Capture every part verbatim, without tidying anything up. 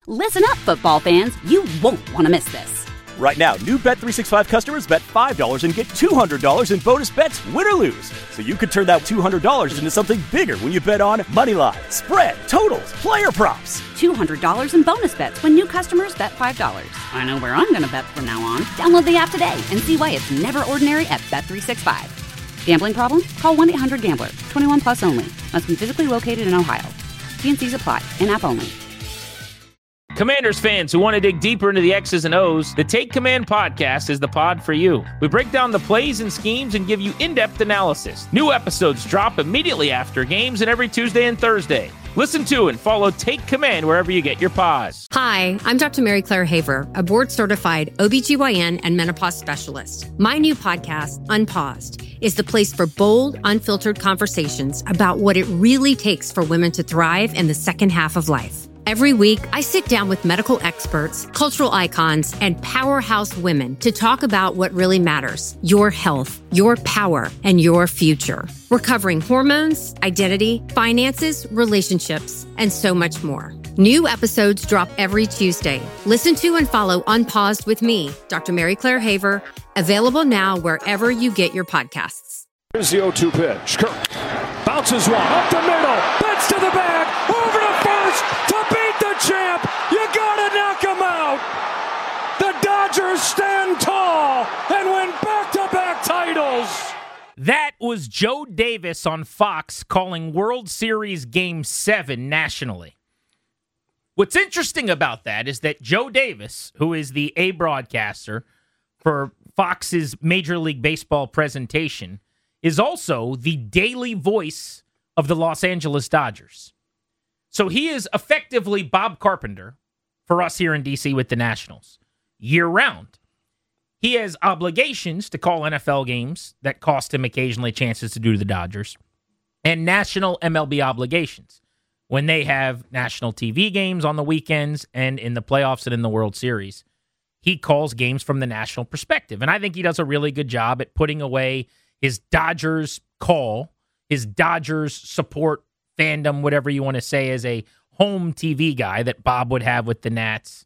Listen up, football fans. You won't want to miss this. Right now, new Bet three sixty-five customers bet five dollars and get two hundred dollars in bonus bets, win or lose. So you could turn that two hundred dollars into something bigger when you bet on money line, spread, totals, player props. two hundred dollars in bonus bets when new customers bet five dollars. I know where I'm going to bet from now on. Download the app today and see why it's never ordinary at Bet three sixty-five. Gambling problem? Call one eight hundred gambler. twenty-one plus only. Must be physically located in Ohio. T and C's apply. In-app only. Commanders fans who want to dig deeper into the X's and O's, the Take Command podcast is the pod for you. We break down the plays and schemes and give you in-depth analysis. New episodes drop immediately after games and every Tuesday and Thursday. Listen to and follow Take Command wherever you get your pods. Hi, I'm Doctor Mary Claire Haver, a board-certified O B G Y N and menopause specialist. My new podcast, Unpaused, is the place for bold, unfiltered conversations about what it really takes for women to thrive in the second half of life. Every week, I sit down with medical experts, cultural icons, and powerhouse women to talk about what really matters: your health, your power, and your future. We're covering hormones, identity, finances, relationships, and so much more. New episodes drop every Tuesday. Listen to and follow Unpaused with me, Doctor Mary Claire Haver, available now wherever you get your podcasts. Here's the oh two pitch. Kirk bounces one up the middle, bats to the bag, over to first to beat the champ. You gotta knock him out. The Dodgers stand tall and win back-to-back titles. That was Joe Davis on Fox calling World Series Game seven nationally. What's interesting about that is that Joe Davis, who is the A broadcaster for Fox's Major League Baseball presentation, is also the daily voice of the Los Angeles Dodgers. So he is effectively Bob Carpenter for us here in D C with the Nationals, year-round. He has obligations to call N F L games that cost him occasionally chances to do to the Dodgers, and national M L B obligations when they have national T V games on the weekends and in the playoffs and in the World Series. He calls games from the national perspective, and I think he does a really good job at putting away his Dodgers call, his Dodgers support fandom, whatever you want to say, as a home T V guy that Bob would have with the Nats,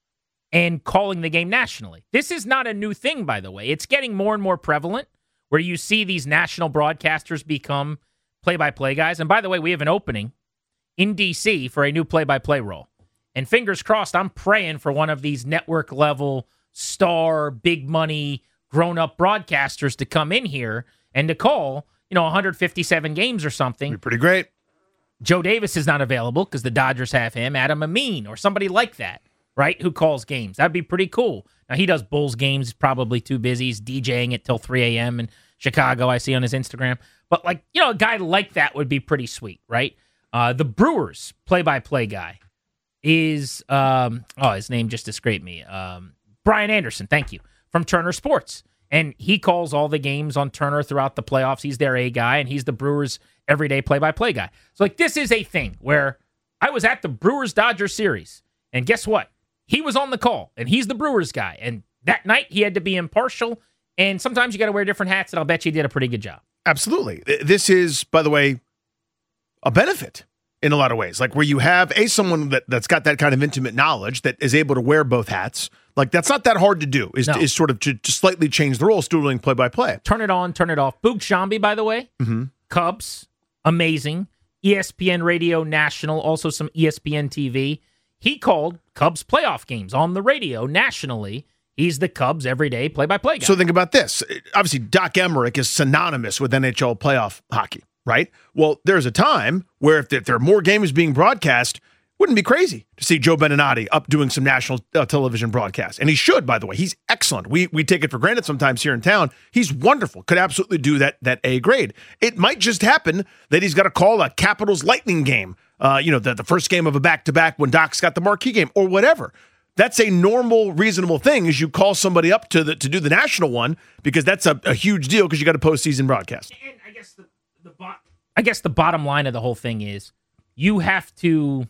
and calling the game nationally. This is not a new thing, by the way. It's getting more and more prevalent where you see these national broadcasters become play-by-play guys. And by the way, we have an opening in D C for a new play-by-play role. And fingers crossed, I'm praying for one of these network-level, star, big-money, grown-up broadcasters to come in here and to call, you know, one hundred fifty-seven games or something. Be pretty great. Joe Davis is not available because the Dodgers have him. Adam Amin or somebody like that, right, who calls games. That'd be pretty cool. Now, he does Bulls games. He's probably too busy. He's DJing it till three a.m. in Chicago, I see on his Instagram. But, like, you know, a guy like that would be pretty sweet, right? Uh, the Brewers play-by-play guy is, um, oh, his name just escaped me. Um, Brian Anderson, thank you, from Turner Sports. And he calls all the games on Turner throughout the playoffs. He's their A guy, and he's the Brewers' everyday play-by-play guy. So, like, this is a thing where I was at the Brewers-Dodgers series, and guess what? He was on the call, and he's the Brewers guy. And that night, he had to be impartial, and sometimes you got to wear different hats, and I'll bet you did a pretty good job. Absolutely. This is, by the way, a benefit in a lot of ways. Like, where you have, A, someone that, that's got that kind of intimate knowledge that is able to wear both hats. Like, that's not that hard to do, is, No. is sort of to, to slightly change the role, still doing play-by-play. Turn it on, turn it off. Boog Shambi, by the way, Mm-hmm. Cubs, amazing. E S P N Radio National, also some E S P N T V. He called Cubs playoff games on the radio nationally. He's the Cubs everyday play-by-play guy. So think about this. Obviously, Doc Emmerich is synonymous with N H L playoff hockey, right? Well, there's a time where if there are more games being broadcast, wouldn't be crazy to see Joe Beninati up doing some national uh, television broadcasts. And he should, by the way. He's excellent. We we take it for granted sometimes here in town. He's wonderful. Could absolutely do that that A grade. It might just happen that he's got to call a Capitals Lightning game, uh, you know, the, the first game of a back-to-back when Doc's got the marquee game or whatever. That's a normal, reasonable thing is you call somebody up to the to do the national one because that's a, a huge deal because you got a postseason broadcast. And I guess the, the bo- I guess the bottom line of the whole thing is you have to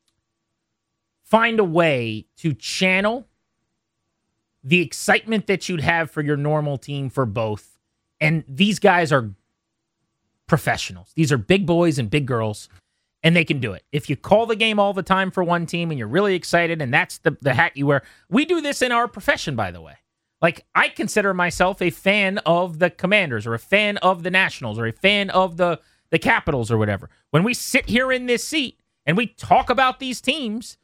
find a way to channel the excitement that you'd have for your normal team for both. And these guys are professionals. These are big boys and big girls. And they can do it. If you call the game all the time for one team and you're really excited and that's the, the hat you wear. We do this in our profession, by the way. Like, I consider myself a fan of the Commanders or a fan of the Nationals or a fan of the, the Capitals or whatever. When we sit here in this seat and we talk about these teams,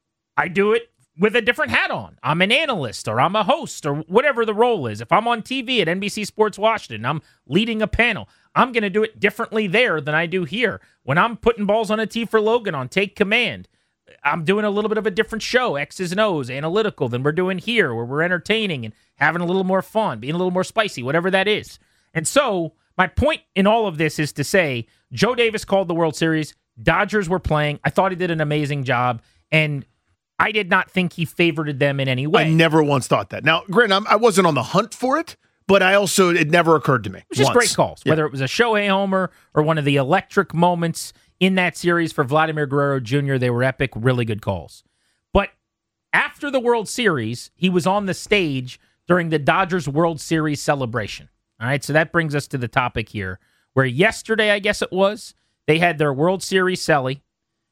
I do it with a different hat on. I'm an analyst or I'm a host or whatever the role is. If I'm on T V at N B C Sports Washington, I'm leading a panel, I'm going to do it differently there than I do here. When I'm putting balls on a tee for Logan on Take Command, I'm doing a little bit of a different show, X's and O's, analytical, than we're doing here, where we're entertaining and having a little more fun, being a little more spicy, whatever that is. And so my point in all of this is to say Joe Davis called the World Series. Dodgers were playing. I thought he did an amazing job, and I did not think he favored them in any way. I never once thought that. Now, granted, I'm, I wasn't on the hunt for it, but I also, it never occurred to me. It was just once. great calls, Yeah. whether it was a Shohei homer or one of the electric moments in that series for Vladimir Guerrero Junior They were epic, really good calls. But after the World Series, he was on the stage during the Dodgers World Series celebration. All right, so that brings us to the topic here, where yesterday, I guess it was, they had their World Series celly,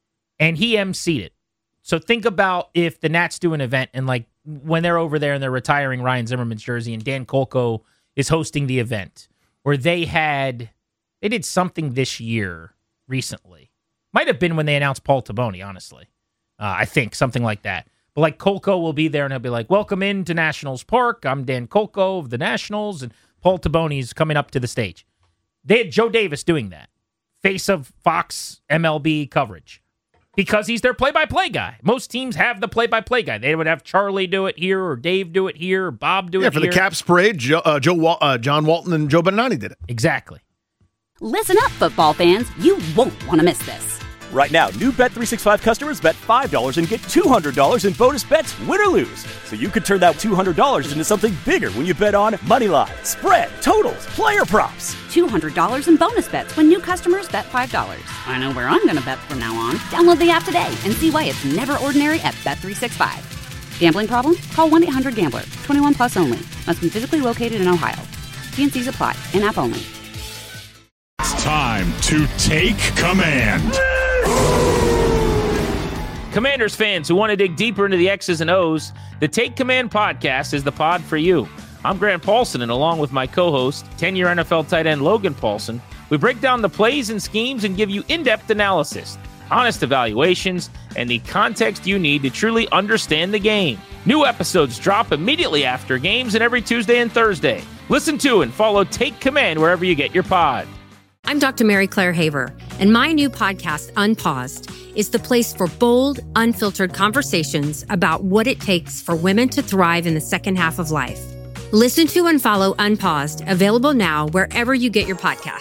and he emceed it. So think about if the Nats do an event and like when they're over there and they're retiring Ryan Zimmerman's jersey and Dan Kolko is hosting the event, or they had, they did something this year recently. Might have been when they announced Paul Taboni, honestly. Uh, I think something like that. But like Kolko will be there and he'll be like, welcome into Nationals Park. I'm Dan Kolko of the Nationals, and Paul Taboni's coming up to the stage. They had Joe Davis doing that. Face of Fox M L B coverage. Because he's their play-by-play guy. Most teams have the play-by-play guy. They would have Charlie do it here, or Dave do it here, or Bob do Yeah, it for here. the Caps parade, Joe, uh, Joe Wal- uh, John Walton and Joe Beninati did it. Exactly. Listen up, football fans. You won't want to miss this. Right now, new Bet three sixty-five customers bet five dollars and get two hundred dollars in bonus bets, win or lose. So you could turn that two hundred dollars into something bigger when you bet on moneyline, spread, totals, player props. two hundred dollars in bonus bets when new customers bet five dollars. I know where I'm going to bet from now on. Download the app today and see why it's never ordinary at Bet three sixty-five. Gambling problem? Call one eight hundred gambler. twenty-one plus only. Must be physically located in Ohio. T and C's apply. In-app only. It's time to take command. Commanders fans who want to dig deeper into the X's and O's, the Take Command podcast is the pod for you. I'm Grant Paulson, and along with my co-host, ten-year N F L tight end Logan Paulson, we break down the plays and schemes and give you in-depth analysis, honest evaluations, and the context you need to truly understand the game. New episodes drop immediately after games and every Tuesday and Thursday. Listen to and follow Take Command wherever you get your pod. I'm Doctor Mary Claire Haver, and my new podcast, Unpaused, is the place for bold, unfiltered conversations about what it takes for women to thrive in the second half of life. Listen to and follow Unpaused, available now wherever you get your podcasts.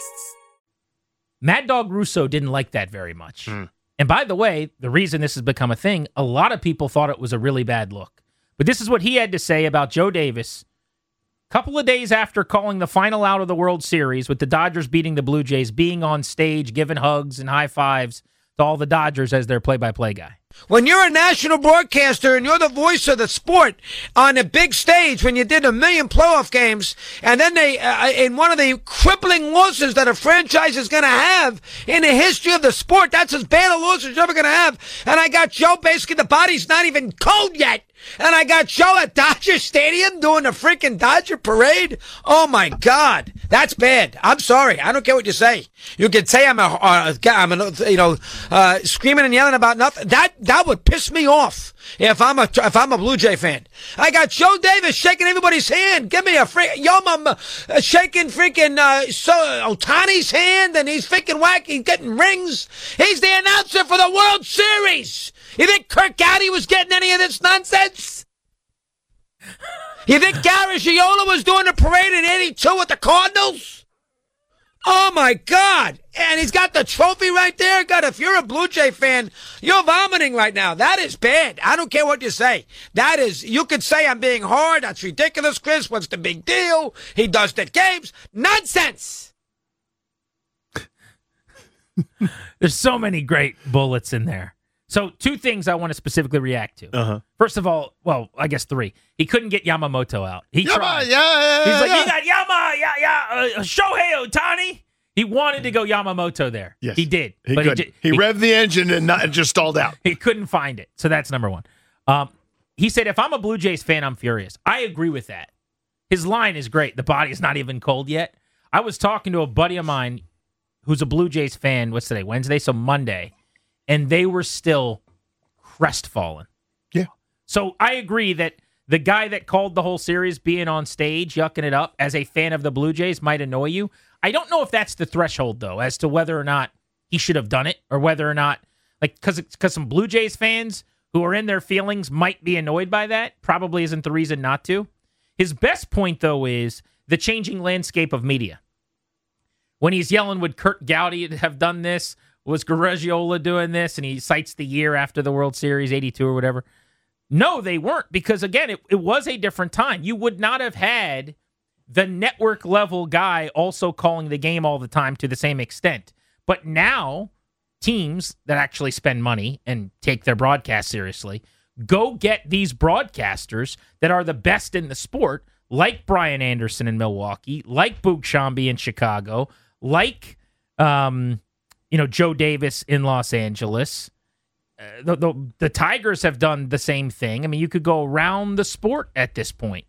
Mad Dog Russo didn't like that very much. Mm. And by the way, the reason this has become a thing, a lot of people thought it was a really bad look. But this is what he had to say about Joe Davis a couple of days after calling the final out of the World Series with the Dodgers beating the Blue Jays, being on stage, giving hugs and high fives to all the Dodgers as their play-by-play guy. When you're a national broadcaster and you're the voice of the sport on a big stage, when you did a million playoff games, and then they, uh, in one of the crippling losses that a franchise is going to have in the history of the sport, that's as bad a loss as you're ever going to have. And I got Joe, basically the body's not even cold yet. And I got Joe at Dodger Stadium doing the freaking Dodger parade. Oh my God, that's bad. I'm sorry. I don't care what you say. You can say I'm a, uh, I'm a, you know, uh, screaming and yelling about nothing. That that would piss me off if I'm a if I'm a Blue Jay fan. I got Joe Davis shaking everybody's hand. Give me a freak. Yo, I'm uh, shaking freaking uh, so Ohtani's hand, and he's freaking wacky, getting rings. He's the announcer for the World Series. You think Kirk Gowdy was getting any of this nonsense? You think Garagiola was doing the parade in eighty-two with the Cardinals? Oh, my God. And he's got the trophy right there. God, if you're a Blue Jay fan, you're vomiting right now. That is bad. I don't care what you say. That is, you could say I'm being hard. That's ridiculous, Chris. What's the big deal? He does the games. Nonsense. There's so many great bullets in there. So two things I want to specifically react to. Uh-huh. First of all, well, I guess three. He couldn't get Yamamoto out. He Yama, tried. yeah, yeah, He's like, yeah. you got Yama, yeah, yeah, uh, Shohei Ohtani. He wanted to go Yamamoto there. Yes. He did. He but could. he, He, he, he revved the engine and not, just stalled out. He couldn't find it. So that's number one. Um, he said, if I'm a Blue Jays fan, I'm furious. I agree with that. His line is great. The body is not even cold yet. I was talking to a buddy of mine who's a Blue Jays fan. What's today? Wednesday? So Monday. And they were still crestfallen. Yeah. So I agree that the guy that called the whole series being on stage, yucking it up as a fan of the Blue Jays might annoy you. I don't know if that's the threshold, though, as to whether or not he should have done it or whether or not, like, because because some Blue Jays fans who are in their feelings might be annoyed by that. Probably isn't the reason not to. His best point, though, is the changing landscape of media. When he's yelling, would Kurt Gowdy have done this? Was Garagiola doing this? And he cites the year after the World Series, eighty-two or whatever. No, they weren't, because, again, it, it was a different time. You would not have had the network-level guy also calling the game all the time to the same extent. But now, teams that actually spend money and take their broadcast seriously go get these broadcasters that are the best in the sport, like Brian Anderson in Milwaukee, like Boog Sciambi in Chicago, like um, you know Joe Davis in Los Angeles. Uh, the, the the Tigers have done the same thing. I mean, you could go around the sport at this point.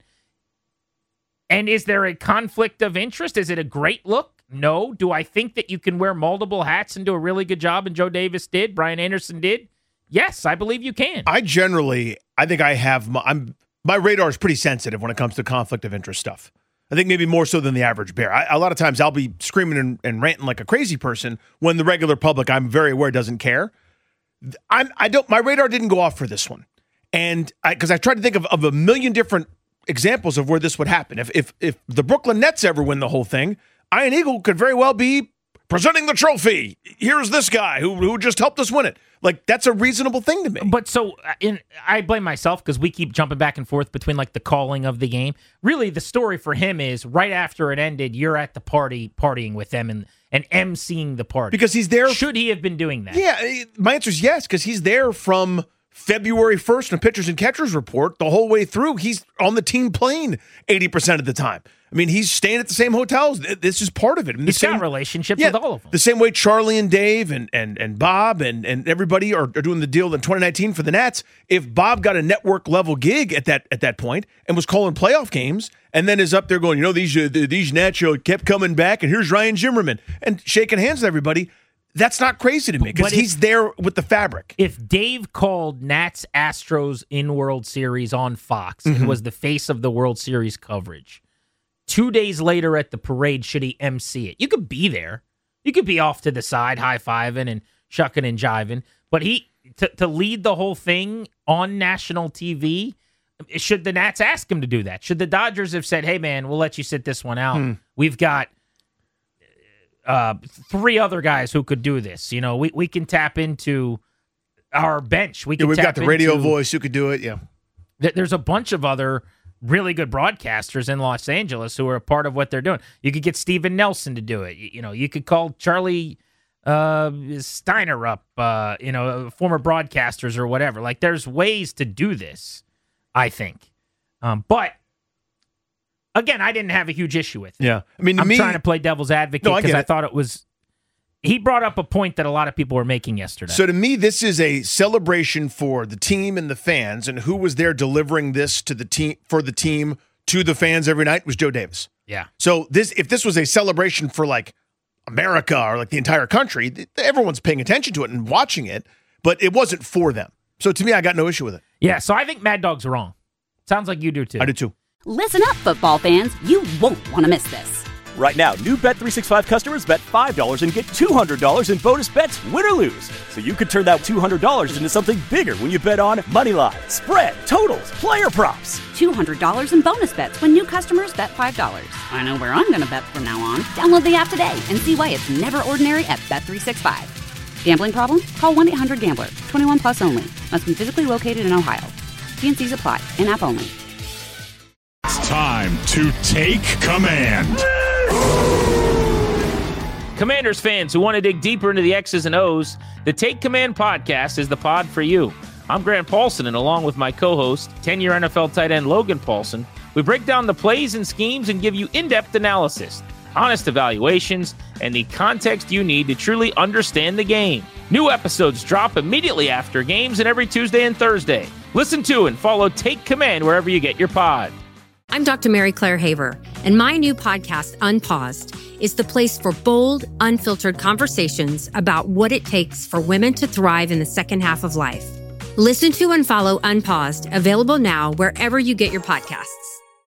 And is there a conflict of interest? Is it a great look? No. Do I think that you can wear multiple hats and do a really good job, and Joe Davis did, Brian Anderson did? Yes, I believe you can. I generally, I think I have, my, I'm my radar is pretty sensitive when it comes to conflict of interest stuff. I think maybe more so than the average bear. I, a lot of times I'll be screaming and, and ranting like a crazy person when the regular public, I'm very aware, doesn't care. I'm, I don't, my radar didn't go off for this one. And I, because I tried to think of, of a million different examples of where this would happen. If, if, if the Brooklyn Nets ever win the whole thing, Ian Eagle could very well be presenting the trophy. Here's this guy who, who just helped us win it. Like, that's a reasonable thing to me. But so, in, I blame myself because we keep jumping back and forth between, like, the calling of the game. Really, the story for him is right after it ended, you're at the party, partying with them and, and emceeing the party. Because he's there. Should he have been doing that? Yeah, my answer is yes, because he's there from February first in a pitchers and catchers report the whole way through. He's on the team plane eighty percent of the time. I mean, he's staying at the same hotels. This is part of it. I mean, he's same, got relationships yeah, with all of them. The same way Charlie and Dave and and and Bob and, and everybody are, are doing the deal in twenty nineteen for the Nats. If Bob got a network level gig at that at that point and was calling playoff games and then is up there going, you know, these uh, these Nats kept coming back and here's Ryan Zimmerman and shaking hands with everybody. That's not crazy to me because he's there with the fabric. If Dave called Nats Astros in World Series on Fox mm-hmm. and was the face of the World Series coverage, two days later at the parade, should he emcee it? You could be there. You could be off to the side, high-fiving and shucking and jiving. But he to, to lead the whole thing on national T V, should the Nats ask him to do that? Should the Dodgers have said, hey, man, we'll let you sit this one out. Hmm. We've got uh, three other guys who could do this. You know, we, we can tap into our bench. We can yeah, we've tap got the radio into, voice who could do it, yeah. Th- there's a bunch of other really good broadcasters in Los Angeles who are a part of what they're doing. You could get Steven Nelson to do it. You, you know, you could call Charlie uh, Steiner up, uh, you know, former broadcasters or whatever. Like, there's ways to do this, I think. Um, but, again, I didn't have a huge issue with it. Yeah. I mean, I'm me, trying to play devil's advocate because no, I, I thought it was... He brought up a point that a lot of people were making yesterday. So to me, this is a celebration for the team and the fans, and who was there delivering this to the team for the team to the fans every night was Joe Davis. Yeah. So this, if this was a celebration for like America or like the entire country, everyone's paying attention to it and watching it, but it wasn't for them. So to me, I got no issue with it. Yeah. So I think Mad Dog's wrong. Sounds like you do too. I do too. Listen up, football fans. You won't want to miss this. Right now, new Bet three sixty-five customers bet five dollars and get two hundred dollars in bonus bets, win or lose. So you could turn that two hundred dollars into something bigger when you bet on money line, spread, totals, player props. two hundred dollars in bonus bets when new customers bet five dollars. I know where I'm going to bet from now on. Download the app today and see why it's never ordinary at Bet three sixty-five. Gambling problem? Call one eight hundred gambler. twenty-one plus only. Must be physically located in Ohio. T and C's apply. In-app only. It's time to take command. Commanders fans who want to dig deeper into the X's and O's, the Take Command podcast is the pod for you. I'm Grant Paulson, and along with my co-host, ten-year N F L tight end Logan Paulson, we break down the plays and schemes and give you in-depth analysis. honest evaluations, and the context you need to truly understand the game. New episodes drop immediately after games and every Tuesday and Thursday. Listen to and follow Take Command wherever you get your pod. I'm Doctor Mary Claire Haver, and my new podcast, Unpaused, is the place for bold, unfiltered conversations about what it takes for women to thrive in the second half of life. Listen to and follow Unpaused, available now wherever you get your podcasts.